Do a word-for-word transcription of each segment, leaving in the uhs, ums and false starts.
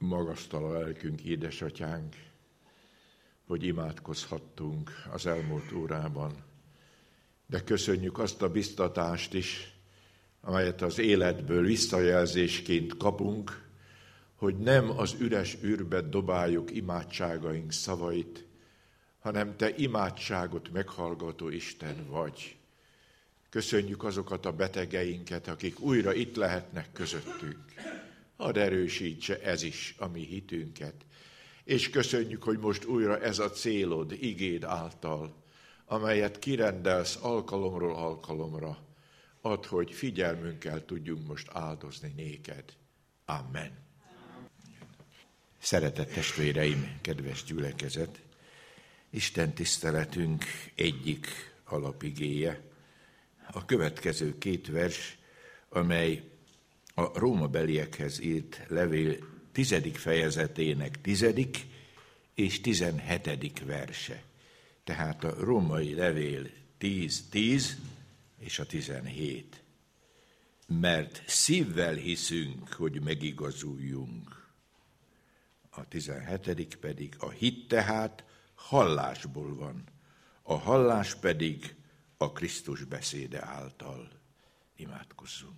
Magasztal a lelkünk, édesatyánk, hogy imádkozhattunk az elmúlt órában. De köszönjük azt a biztatást is, amelyet az életből visszajelzésként kapunk, hogy nem az üres űrbe dobáljuk imádságaink szavait, hanem Te imádságot meghallgató Isten vagy. Köszönjük azokat a betegeinket, akik újra itt lehetnek közöttünk. Hadd erősítse ez is a mi hitünket. És köszönjük, hogy most újra ez a célod, igéd által, amelyet kirendelsz alkalomról alkalomra. Add, hogy figyelmünkkel tudjunk most áldozni néked. Amen. Szeretett testvéreim, kedves gyülekezet, Isten tiszteletünk egyik alapigéje, a következő két vers, amely a rómabeliekhez írt levél tizedik fejezetének tizedik és tizenhetedik verse. Tehát a római levél tíz tíz és a tizenhét. Mert szívvel hiszünk, hogy megigazuljunk. A tizenhetedik pedig a hit tehát hallásból van, a hallás pedig a Krisztus beszéde által. Imádkozzunk.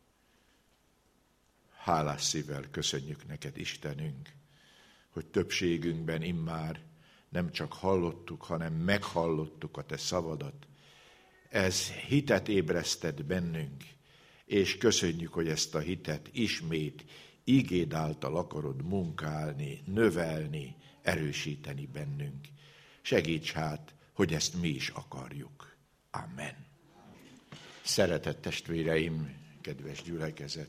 Hálás szívvel köszönjük neked, Istenünk, hogy többségünkben immár nem csak hallottuk, hanem meghallottuk a te szavadat. Ez hitet ébresztett bennünk, és köszönjük, hogy ezt a hitet ismét igéd által akarod munkálni, növelni, erősíteni bennünk. Segíts hát, hogy ezt mi is akarjuk. Amen. Szeretett testvéreim, kedves gyülekezet,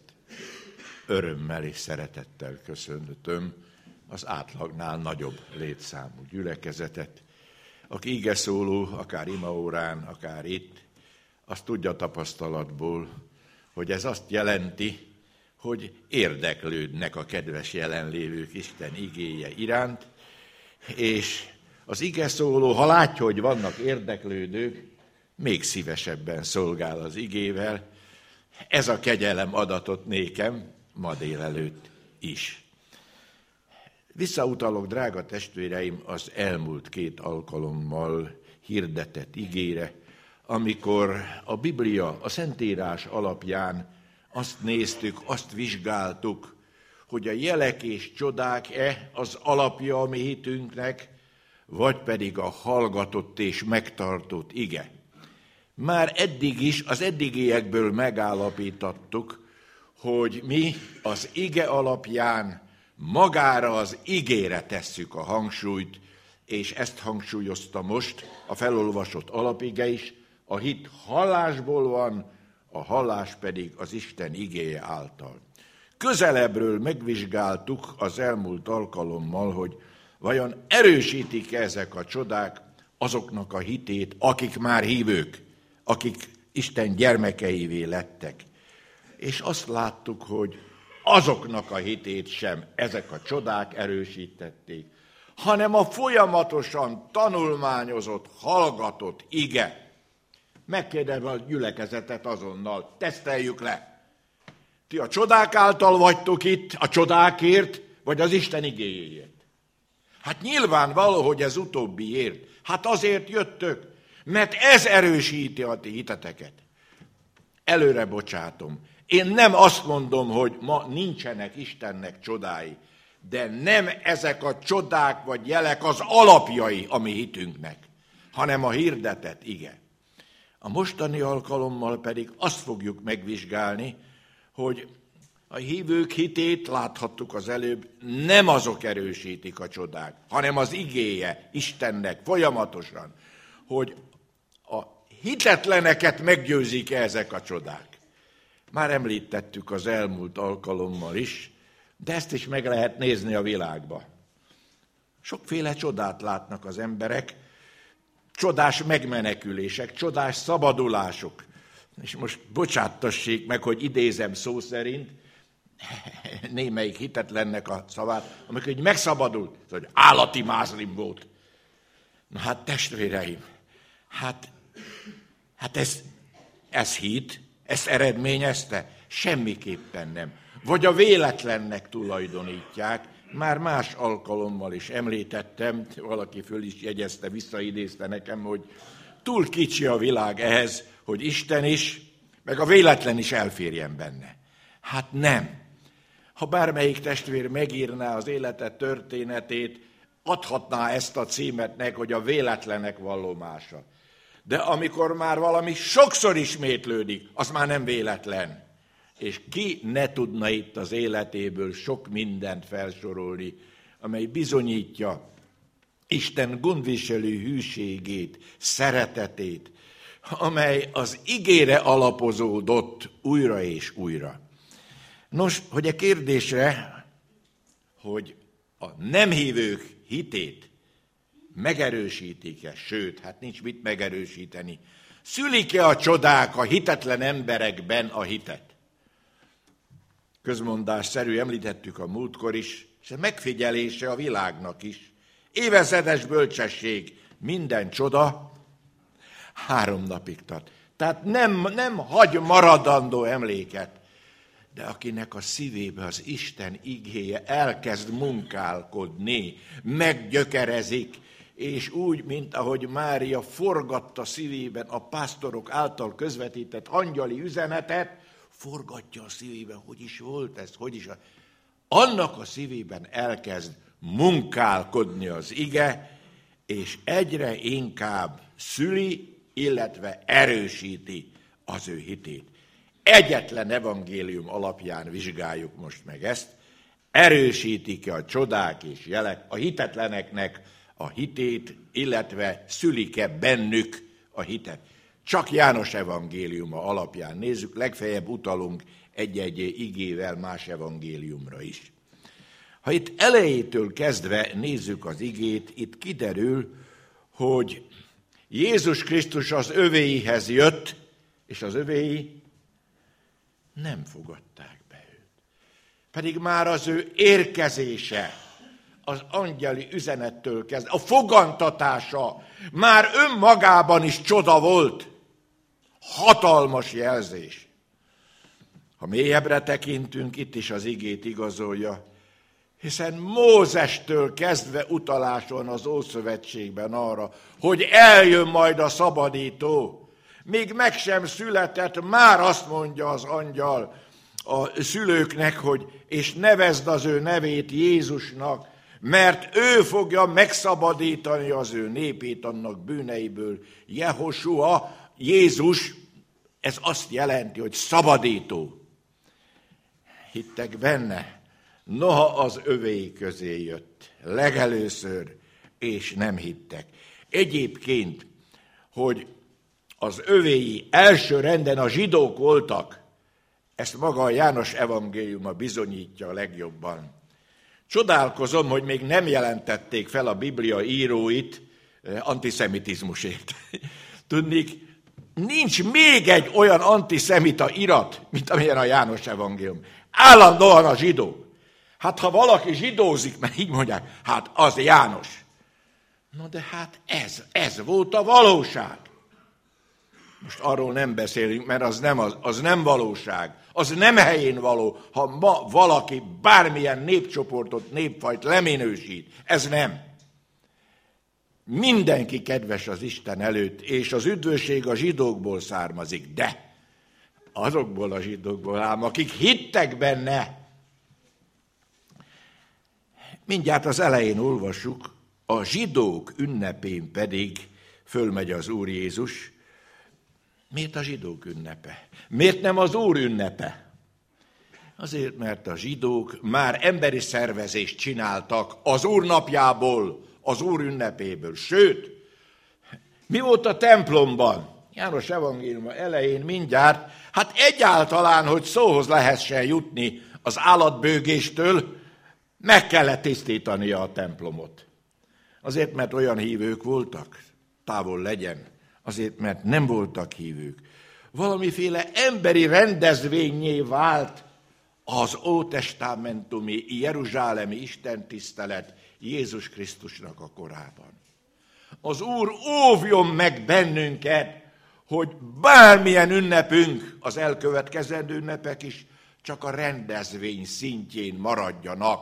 örömmel és szeretettel köszöntöm az átlagnál nagyobb létszámú gyülekezetet, aki ige szóló, akár imaórán, akár itt, azt tudja tapasztalatból, hogy ez azt jelenti, hogy érdeklődnek a kedves jelenlévők Isten igéje iránt, és az ige szóló, ha látja, hogy vannak érdeklődők, még szívesebben szolgál az igével. Ez a kegyelem adatot nékem ma délelőtt is. Visszautalok, drága testvéreim, az elmúlt két alkalommal hirdetett igére, amikor a Biblia, a Szentírás alapján azt néztük, azt vizsgáltuk, hogy a jelek és csodák-e az alapja a mi hitünknek, vagy pedig a hallgatott és megtartott ige. Már eddig is, az eddigiekből megállapítottuk, hogy mi az ige alapján magára az igére tesszük a hangsúlyt, és ezt hangsúlyozta most a felolvasott alapige is, a hit hallásból van, a hallás pedig az Isten igéje által. Közelebbről megvizsgáltuk az elmúlt alkalommal, hogy vajon erősítik ezek a csodák azoknak a hitét, akik már hívők, akik Isten gyermekeivé lettek. És azt láttuk, hogy azoknak a hitét sem ezek a csodák erősítették, hanem a folyamatosan tanulmányozott, hallgatott ige. Megkérdezem a gyülekezetet azonnal, teszteljük le. Ti a csodák által vagytok itt, a csodákért, vagy az Isten igéjéért? Hát nyilvánvaló, hogy ez utóbbiért. Hát azért jöttök, mert ez erősíti a ti hiteteket. Előre bocsátom. Én nem azt mondom, hogy ma nincsenek Istennek csodái, de nem ezek a csodák vagy jelek az alapjai a mi hitünknek, hanem a hirdetett ige. A mostani alkalommal pedig azt fogjuk megvizsgálni, hogy a hívők hitét, láthattuk az előbb, nem azok erősítik a csodák, hanem az igéje Istennek folyamatosan, hogy a hitetleneket meggyőzik ezek a csodák. Már említettük az elmúlt alkalommal is, de ezt is meg lehet nézni a világba. Sokféle csodát látnak az emberek, csodás megmenekülések, csodás szabadulások. És most bocsáttassék meg, hogy idézem szó szerint, némelyik hitetlennek a szavát, amikor így megszabadult, hogy állati mázlim volt. Na hát testvéreim, hát, hát ez, ez hit, ezt eredményezte? Semmiképpen nem. Vagy a véletlennek tulajdonítják, Már más alkalommal is említettem, valaki föl is jegyezte, visszaidézte nekem, hogy túl kicsi a világ ehhez, hogy Isten is, meg a véletlen is elférjen benne. Hát nem. Ha bármelyik testvér megírná az élete történetét, adhatná ezt a címet neki, hogy a véletlenek vallomása. De amikor már valami sokszor ismétlődik, az már nem véletlen. És ki ne tudna itt az életéből sok mindent felsorolni, amely bizonyítja Isten gondviselő hűségét, szeretetét, amely az igére alapozódott újra és újra. Nos, hogy a kérdésre, hogy a nem hívők hitét megerősítik-e, sőt, hát nincs mit megerősíteni, szülik-e a csodák a hitetlen emberekben a hitet? Közmondásszerű, említettük a múltkor is, és a megfigyelése a világnak is. Évezredes bölcsesség, minden csoda három napig tart. Tehát nem, nem hagy maradandó emléket, de akinek a szívébe az Isten igéje elkezd munkálkodni, meggyökerezik, és úgy, mint ahogy Mária forgatta szívében a pásztorok által közvetített angyali üzenetet, forgatja a szívében, hogy is volt ez, hogy is. Annak a szívében elkezd munkálkodni az ige, és egyre inkább szüli, illetve erősíti az ő hitét. Egyetlen evangélium alapján vizsgáljuk most meg ezt, erősítik-e a csodák és jelek a hitetleneknek a hitét, illetve szülik-e bennük a hitet. Csak János evangéliuma alapján nézzük, legfeljebb utalunk egy-egy igével más evangéliumra is. Ha itt elejétől kezdve nézzük az igét, itt kiderül, hogy Jézus Krisztus az övéihez jött, és az övéi nem fogadták be őt. Pedig már az ő érkezése, az angyali üzenettől kezdve, a fogantatása már önmagában is csoda volt. Hatalmas jelzés. Ha mélyebbre tekintünk, itt is az igét igazolja, hiszen Mózestől kezdve utalás van az Ószövetségben arra, hogy eljön majd a szabadító. Még meg sem született, már azt mondja az angyal a szülőknek, hogy és nevezd az ő nevét Jézusnak, mert ő fogja megszabadítani az ő népét annak bűneiből. Jehosua, Jézus, ez azt jelenti, hogy szabadító. Hittek benne? Noha az övéi közé jött legelőször, és nem hittek. Egyébként, hogy az övéi első renden a zsidók voltak, ezt maga a János evangéliuma bizonyítja a legjobban. Csodálkozom, hogy még nem jelentették fel a Biblia íróit antiszemitizmusért. Tudnik, nincs még egy olyan antiszemita irat, mint amilyen a János evangélium. Állandóan a zsidó. Hát ha valaki zsidózik, mert így mondják, hát az János. No de hát ez, ez volt a valóság. Most arról nem beszélünk, mert az nem, az, az nem valóság. Az nem helyén való, ha ma valaki bármilyen népcsoportot, népfajt leminősít. Ez nem. Mindenki kedves az Isten előtt, és az üdvösség a zsidókból származik, de azokból a zsidókból ám, akik hittek benne. Mindjárt az elején olvassuk, a zsidók ünnepén pedig fölmegy az Úr Jézus. Miért a zsidók ünnepe? Miért nem az Úr ünnepe? Azért, mert a zsidók már emberi szervezést csináltak az Úr napjából, az Úr ünnepéből. Sőt, mi volt a templomban? János evangéliuma elején mindjárt, hát egyáltalán, hogy szóhoz lehessen jutni az állatbőgéstől, meg kellett tisztítania a templomot. Azért, mert olyan hívők voltak, távol legyen, azért, mert nem voltak hívők. Valamiféle emberi rendezvényé vált az ótestamentumi jeruzsálemi istentisztelet Jézus Krisztusnak a korában. Az Úr óvjon meg bennünket, hogy bármilyen ünnepünk, az elkövetkezendő ünnepek is csak a rendezvény szintjén maradjanak.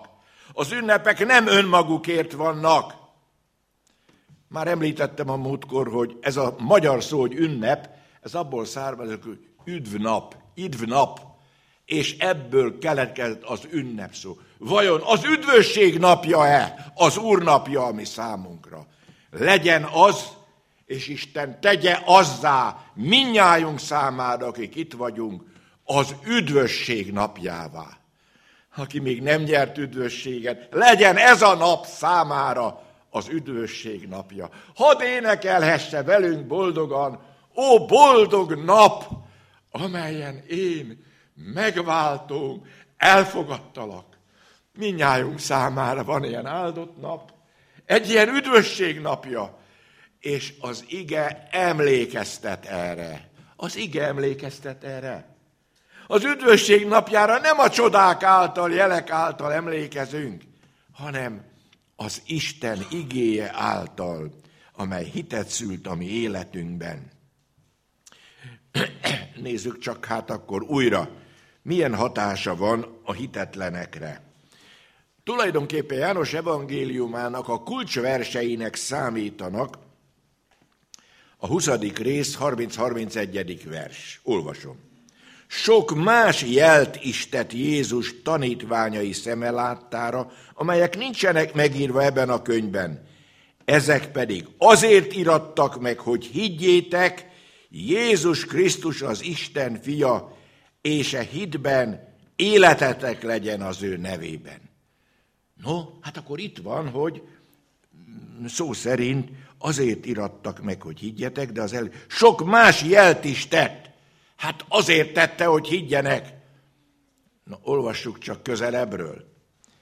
Az ünnepek nem önmagukért vannak. Már említettem a múltkor, hogy ez a magyar szó, hogy ünnep, ez abból származik, hogy üdvnap, idvnap, és ebből keletkezett az ünnep szó. Vajon az üdvösség napja-e az Úr napja, ami számunkra? Legyen az, és Isten tegye azzá mindnyájunk számára, akik itt vagyunk, az üdvösség napjává. Aki még nem nyert üdvösséget, legyen ez a nap számára az üdvösség napja. Hadd énekelhesse velünk boldogan, ó boldog nap, amelyen én, megváltóm, elfogadtalak. Mindnyájunk számára van ilyen áldott nap, egy ilyen üdvösség napja, és az ige emlékeztet erre. Az ige emlékeztet erre. Az üdvösség napjára nem a csodák által, jelek által emlékezünk, hanem az Isten igéje által, amely hitet szült a mi életünkben. Nézzük csak hát akkor újra, milyen hatása van a hitetlenekre. Tulajdonképpen János evangéliumának a kulcsverseinek számítanak a huszadik rész, harminc-harmincegyedik vers. Olvasom. Sok más jelt is tett Jézus tanítványai szeme láttára, amelyek nincsenek megírva ebben a könyvben. Ezek pedig azért irattak meg, hogy higgyétek, Jézus Krisztus az Isten fia, és e hitben életetek legyen az ő nevében. No, hát akkor itt van, hogy szó szerint azért irattak meg, hogy higgyetek, de az el... sok más jelt is tett. Hát azért tette, hogy higgyenek. Na, olvassuk csak közelebbről.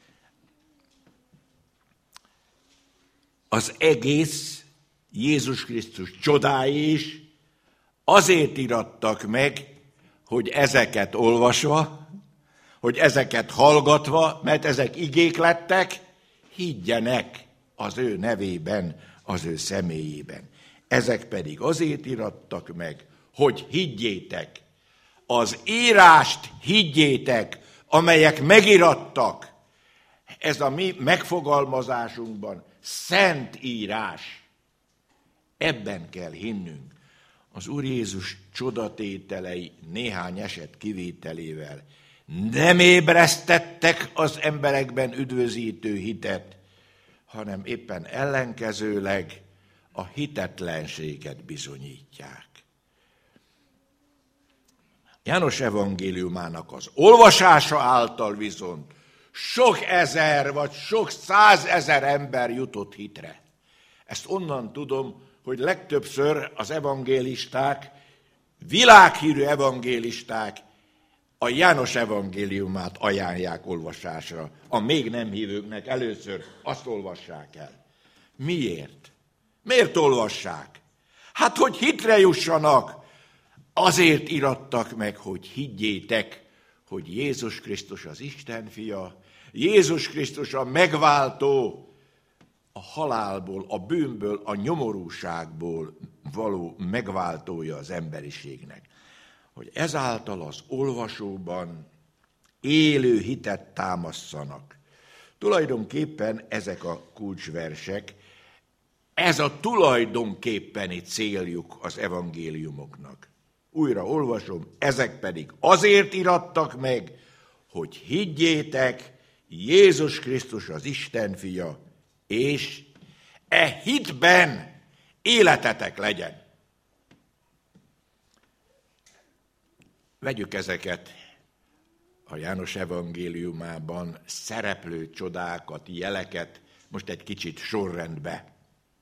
Az egész Jézus Krisztus csodái is azért irattak meg, hogy ezeket olvasva, hogy ezeket hallgatva, mert ezek igék lettek, higgyenek az ő nevében, az ő személyében. Ezek pedig azért irattak meg, hogy higgyétek, az írást higgyétek, amelyek megirattak. Ez a mi megfogalmazásunkban szent írás. Ebben kell hinnünk. Az Úr Jézus csodatételei néhány eset kivételével nem ébresztettek az emberekben üdvözítő hitet, hanem éppen ellenkezőleg a hitetlenséget bizonyítják. János evangéliumának az olvasása által viszont sok ezer vagy sok százezer ember jutott hitre. Ezt onnan tudom, hogy legtöbbször az evangélisták, világhírű evangélisták a János evangéliumát ajánlják olvasásra. A még nem hívőknek először azt olvassák el. Miért? Miért olvassák? Hát, hogy hitre jussanak. Azért irattak meg, hogy higgyétek, hogy Jézus Krisztus az Isten fia, Jézus Krisztus a megváltó, a halálból, a bűnből, a nyomorúságból való megváltója az emberiségnek. Hogy ezáltal az olvasóban élő hitet támasszanak. Tulajdonképpen ezek a kulcsversek, ez a tulajdonképpeni céljuk az evangéliumoknak. Újra olvasom, ezek pedig azért irattak meg, hogy higgyétek, Jézus Krisztus az Isten fia, és e hitben életetek legyen. Vegyük ezeket a János evangéliumában szereplő csodákat, jeleket, most egy kicsit sorrendbe.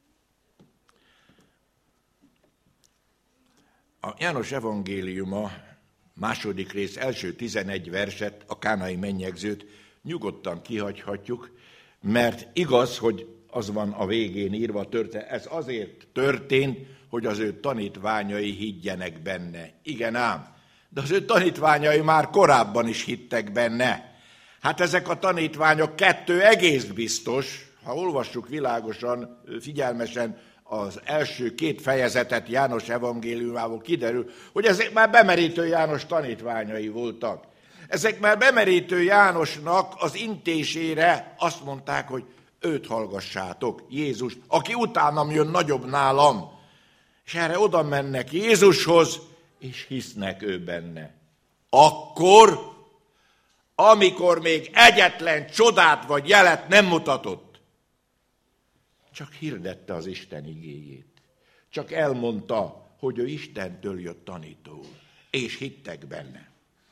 A János evangéliuma második rész első tizenegy verset, a kánai mennyegzőt nyugodtan kihagyhatjuk, mert igaz, hogy az van a végén írva, történt, ez azért történt, hogy az ő tanítványai higgyenek benne. Igen ám, de az ő tanítványai már korábban is hittek benne. Hát ezek a tanítványok kettő egész biztos, ha olvassuk világosan, figyelmesen az első két fejezetet János evangéliumából kiderül, hogy ezek már bemerítő János tanítványai voltak. Ezek már bemerítő Jánosnak az intésére azt mondták, hogy őt hallgassátok, Jézust, aki utánam jön, nagyobb nálam. És erre oda mennek Jézushoz, és hisznek ő benne. Akkor, amikor még egyetlen csodát vagy jelet nem mutatott, csak hirdette az Isten igéjét. Csak elmondta, hogy ő Istentől jött tanító, és hittek benne.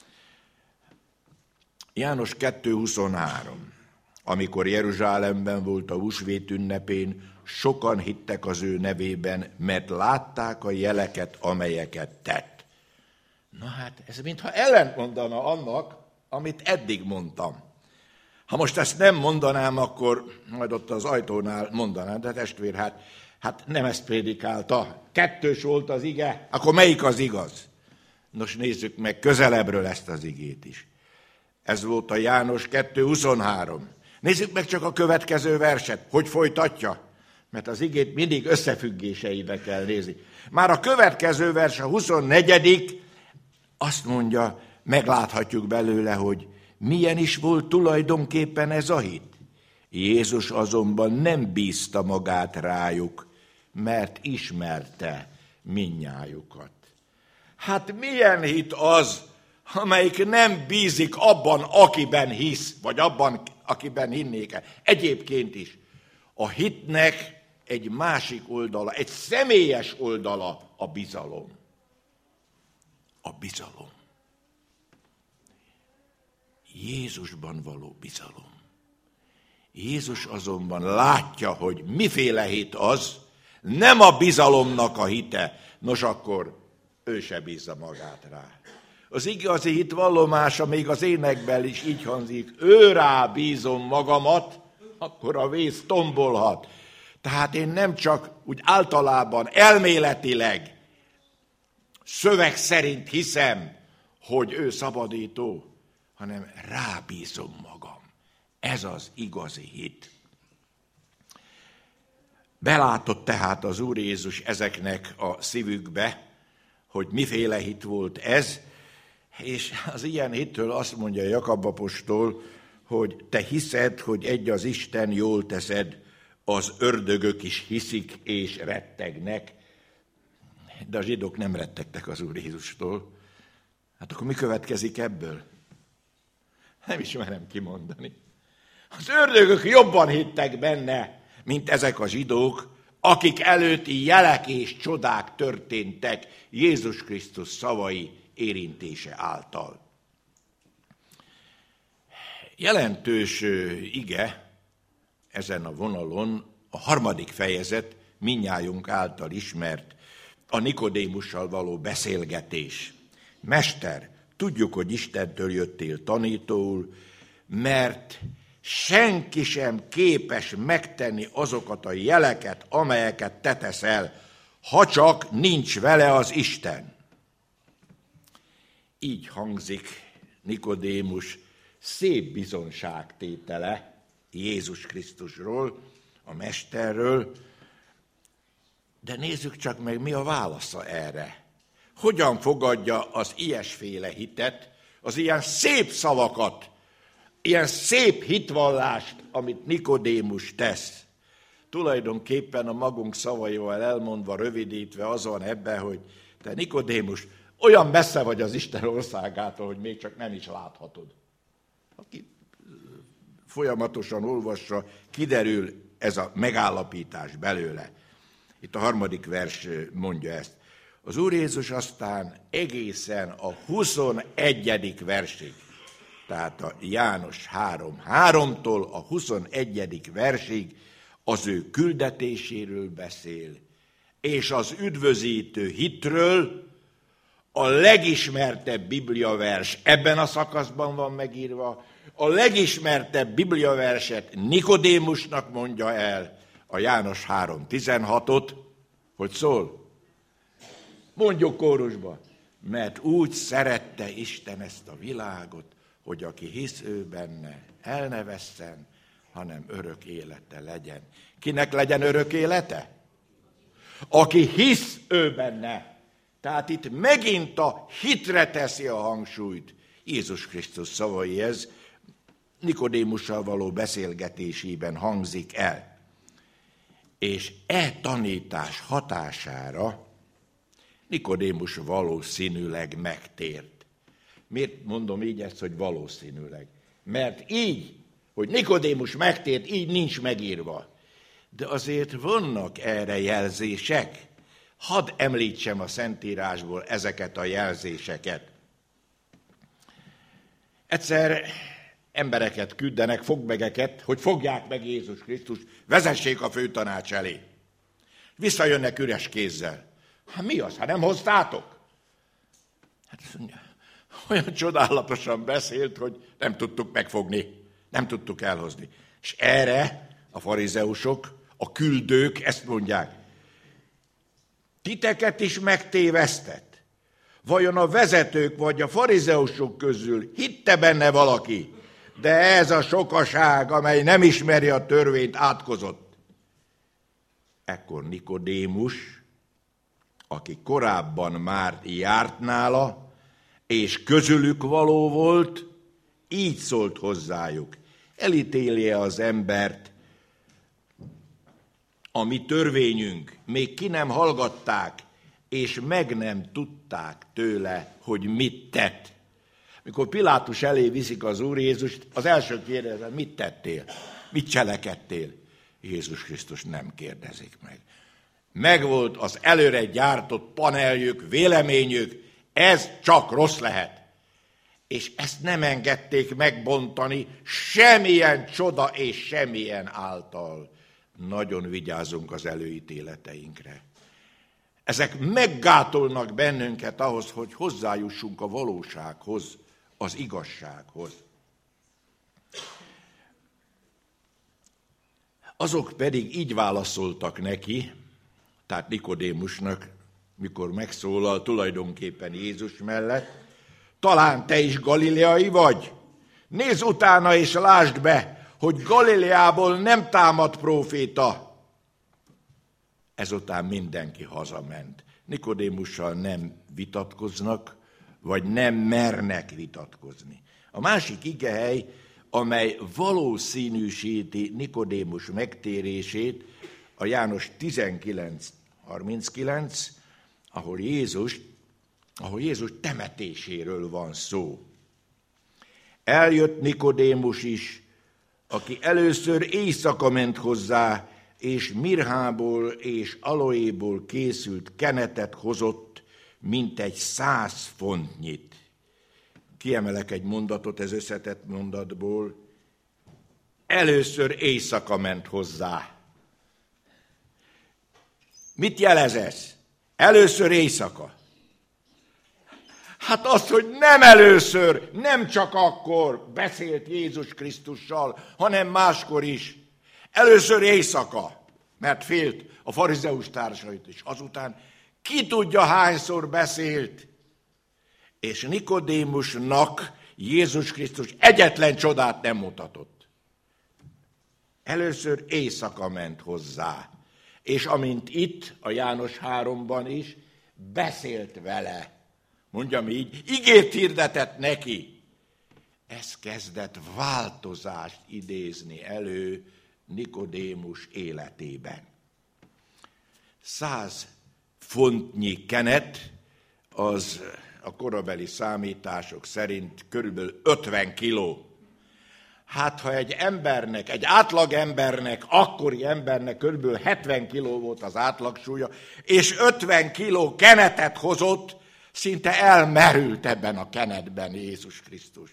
János kettő huszonhárom. Amikor Jeruzsálemben volt a húsvét ünnepén, sokan hittek az ő nevében, mert látták a jeleket, amelyeket tett. Na hát, ez mintha ellentmondana annak, amit eddig mondtam. Ha most ezt nem mondanám, akkor majd ott az ajtónál mondanám, de testvér, hát, hát nem ezt prédikálta. Kettős volt az ige, akkor melyik az igaz? Nos, nézzük meg közelebbről ezt az igét is. Ez volt a János kettő huszonhárom. Nézzük meg csak a következő verset, hogy folytatja, mert az igét mindig összefüggéseibe kell nézni. Már a következő vers, a huszonnegyedik azt mondja, megláthatjuk belőle, hogy milyen is volt tulajdonképpen ez a hit. Jézus azonban nem bízta magát rájuk, mert ismerte mindnyájukat. Hát milyen hit az, amelyik nem bízik abban, akiben hisz, vagy abban, akiben hinnék. Egyébként is a hitnek egy másik oldala, egy személyes oldala a bizalom. A bizalom. Jézusban való bizalom. Jézus azonban látja, hogy miféle hit az, nem a bizalomnak a hite. Nos, akkor ő se bízza magát rá. Az igazi hit vallomása még az énekben is így hangzik, ő rá bízom magamat, akkor a vész tombolhat. Tehát én nem csak úgy általában, elméletileg, szöveg szerint hiszem, hogy ő szabadító, hanem rábízom magam. Ez az igazi hit. Belátott tehát az Úr Jézus ezeknek a szívükbe, hogy miféle hit volt ez, és az ilyen hittől azt mondja Jakab apostol, hogy te hiszed, hogy egy az Isten, jól teszed, az ördögök is hiszik és rettegnek. De a zsidók nem rettegtek az Úr Jézustól. Hát akkor mi következik ebből? Nem is merem kimondani. Az ördögök jobban hittek benne, mint ezek a zsidók, akik előtti jelek és csodák történtek Jézus Krisztus szavai érintése által. Jelentős ige ezen a vonalon a harmadik fejezet, mindnyájunk által ismert, a Nikodémussal való beszélgetés. Mester, tudjuk, hogy Istentől jöttél tanítóul, mert senki sem képes megtenni azokat a jeleket, amelyeket te teszel, ha csak nincs vele az Isten. Így hangzik Nikodémus szép bizonságtétele Jézus Krisztusról, a Mesterről, de nézzük csak meg, mi a válasza erre. Hogyan fogadja az ilyesféle hitet, az ilyen szép szavakat, ilyen szép hitvallást, amit Nikodémus tesz. Tulajdonképpen a magunk szavaival elmondva, rövidítve az van ebben, hogy te Nikodémus, olyan messze vagy az Isten országától, hogy még csak nem is láthatod. Aki folyamatosan olvassa, kiderül ez a megállapítás belőle. Itt a harmadik vers mondja ezt. Az Úr Jézus aztán egészen a huszonegyedik versig, tehát a János három háromtól a huszonegyedik versig az ő küldetéséről beszél, és az üdvözítő hitről. A legismertebb bibliavers ebben a szakaszban van megírva, a legismertebb bibliaverset Nikodémusnak mondja el, a János három tizenhatot, hogy szól? Mondjuk kórusba, mert úgy szerette Isten ezt a világot, hogy aki hisz ő benne, el ne vesszen, hanem örök élete legyen. Kinek legyen örök élete? Aki hisz ő benne. Tehát itt megint a hitre teszi a hangsúlyt. Jézus Krisztus szavai ez, Nikodémussal való beszélgetésében hangzik el. És e tanítás hatására Nikodémus valószínűleg megtért. Miért mondom így ezt, hogy valószínűleg? Mert így, hogy Nikodémus megtért, így nincs megírva. De azért vannak erre jelzések. Hadd említsem a Szentírásból ezeket a jelzéseket. Egyszer embereket küldenek, fogmegeket, hogy fogják meg Jézus Krisztus, vezessék a főtanács elé. Visszajönnek üres kézzel. Hát mi az, hát nem hoztátok? Hát olyan csodálatosan beszélt, hogy nem tudtuk megfogni, nem tudtuk elhozni. És erre a farizeusok, a küldők ezt mondják. Titeket is megtévesztett? Vajon a vezetők vagy a farizeusok közül hitte benne valaki? De ez a sokaság, amely nem ismeri a törvényt, átkozott. Ekkor Nikodémus, aki korábban már járt nála, és közülük való volt, így szólt hozzájuk. Elítélje az embert, a mi törvényünk, még ki nem hallgatták, és meg nem tudták tőle, hogy mit tett. Mikor Pilátus elé viszik az Úr Jézust, az első kérdezem, mit tettél? Mit cselekedtél? Jézus Krisztus nem kérdezik meg. Megvolt az előre gyártott paneljük, véleményük, ez csak rossz lehet. És ezt nem engedték megbontani semmilyen csoda és semmilyen által. Nagyon vigyázzunk az előítéleteinkre. Ezek meggátolnak bennünket ahhoz, hogy hozzájussunk a valósághoz, az igazsághoz. Azok pedig így válaszoltak neki, tehát Nikodémusnak, mikor megszólal tulajdonképpen Jézus mellett, talán te is galileai vagy? Nézz utána és lásd be, hogy Galileából nem támad próféta. Ezután mindenki hazament. Nikodémussal nem vitatkoznak, vagy nem mernek vitatkozni. A másik igehely, amely valószínűsíti Nikodémus megtérését, a János tizenkilenc harminckilenc, ahol Jézus, ahol Jézus temetéséről van szó. Eljött Nikodémus is, aki először éjszaka ment hozzá, és mirhából és aloéból készült kenetet hozott, mint egy száz fontnyit. Kiemelek egy mondatot ez összetett mondatból. Először éjszaka ment hozzá. Mit jelez ez? Először éjszaka. Hát az, hogy nem először, nem csak akkor beszélt Jézus Krisztussal, hanem máskor is. Először éjszaka, mert félt a farizeus társait is. Azután ki tudja hányszor beszélt. És Nikodémusnak Jézus Krisztus egyetlen csodát nem mutatott. Először éjszaka ment hozzá. És amint itt, a János háromban is, beszélt vele. Mondjam így, igét hirdetett neki. Ez kezdett változást idézni elő Nikodémus életében. Száz fontnyi kenet, az a korabeli számítások szerint körülbelül ötven kiló. Hát, ha egy embernek, egy átlag embernek, akkori embernek körülbelül hetven kiló volt az átlagsúlya, és ötven kiló kenetet hozott, szinte elmerült ebben a kenetben Jézus Krisztus.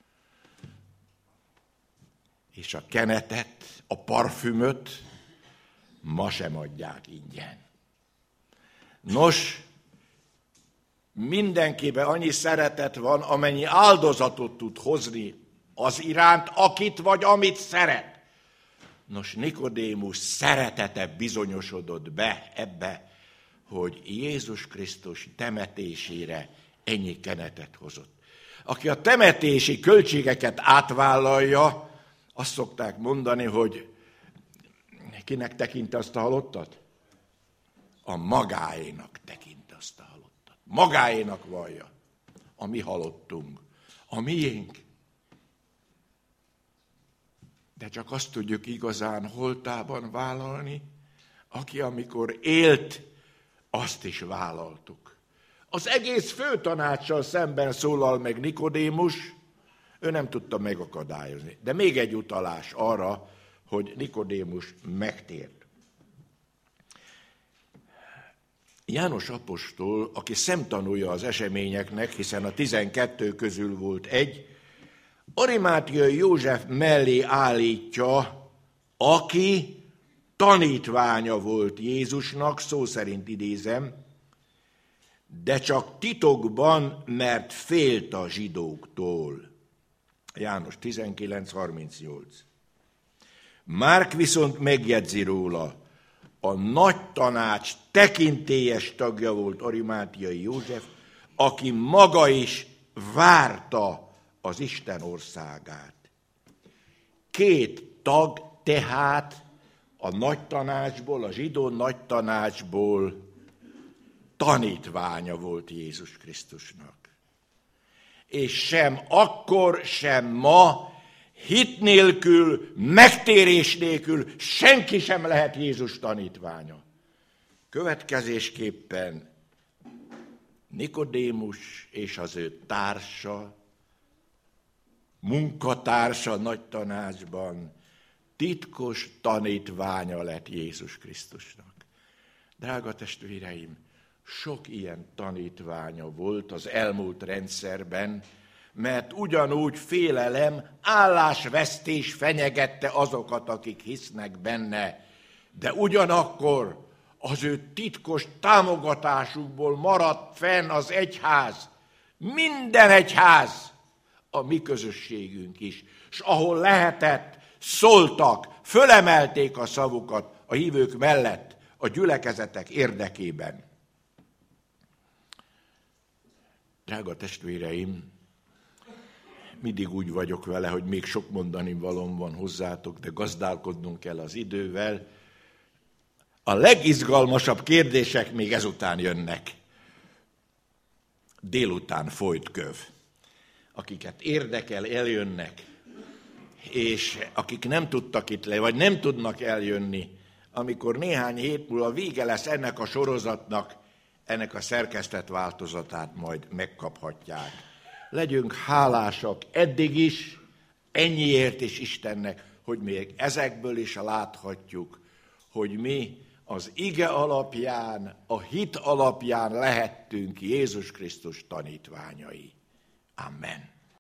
És a kenetet, a parfümöt ma sem adják ingyen. Nos, mindenkiben annyi szeretet van, amennyi áldozatot tud hozni az iránt, akit vagy amit szeret. Nos, Nikodémus szeretete bizonyosodott be ebbe, hogy Jézus Krisztus temetésére ennyi kenetet hozott. Aki a temetési költségeket átvállalja, azt szokták mondani, hogy kinek tekint azt a halottat? A magáénak tekint azt a halottat. Magáénak vallja. A mi halottunk, a miénk. De csak azt tudjuk igazán holtában vállalni, aki amikor élt, azt is vállaltuk. Az egész főtanácssal szemben szólal meg Nikodémus, ő nem tudta megakadályozni. De még egy utalás arra, hogy Nikodémus megtért. János apostol, aki szemtanúja az eseményeknek, hiszen a tizenkettő közül volt egy, Arimátiai József mellé állítja, aki tanítványa volt Jézusnak, szó szerint idézem, de csak titokban, mert félt a zsidóktól. János tizenkilenc harmincnyolc. Márk viszont megjegyzi róla, a nagy tanács tekintélyes tagja volt Arimátiai József, aki maga is várta az Isten országát. Két tag tehát a nagy tanácsból, a zsidó nagy tanácsból tanítványa volt Jézus Krisztusnak. És sem akkor, sem ma, hit nélkül, megtérés nélkül senki sem lehet Jézus tanítványa. Következésképpen Nikodémus és az ő társa, munkatársa nagy tanácsban titkos tanítványa lett Jézus Krisztusnak. Drága testvéreim, sok ilyen tanítványa volt az elmúlt rendszerben, mert ugyanúgy félelem, állásvesztés fenyegette azokat, akik hisznek benne, de ugyanakkor az ő titkos támogatásukból maradt fenn az egyház, minden egyház, a mi közösségünk is, és ahol lehetett, szóltak, fölemelték a szavukat a hívők mellett, a gyülekezetek érdekében. Drága testvéreim, mindig úgy vagyok vele, hogy még sok mondani valóm van hozzátok, de gazdálkodnunk kell az idővel. A legizgalmasabb kérdések még ezután jönnek. Délután folyt köv. Akiket érdekel, eljönnek, és akik nem tudtak itt le, vagy nem tudnak eljönni, amikor néhány hét múlva vége lesz ennek a sorozatnak, ennek a szerkesztett változatát majd megkaphatják. Legyünk hálásak eddig is, ennyiért is Istennek, hogy még ezekből is láthatjuk, hogy mi az ige alapján, a hit alapján lehettünk Jézus Krisztus tanítványai. Amen.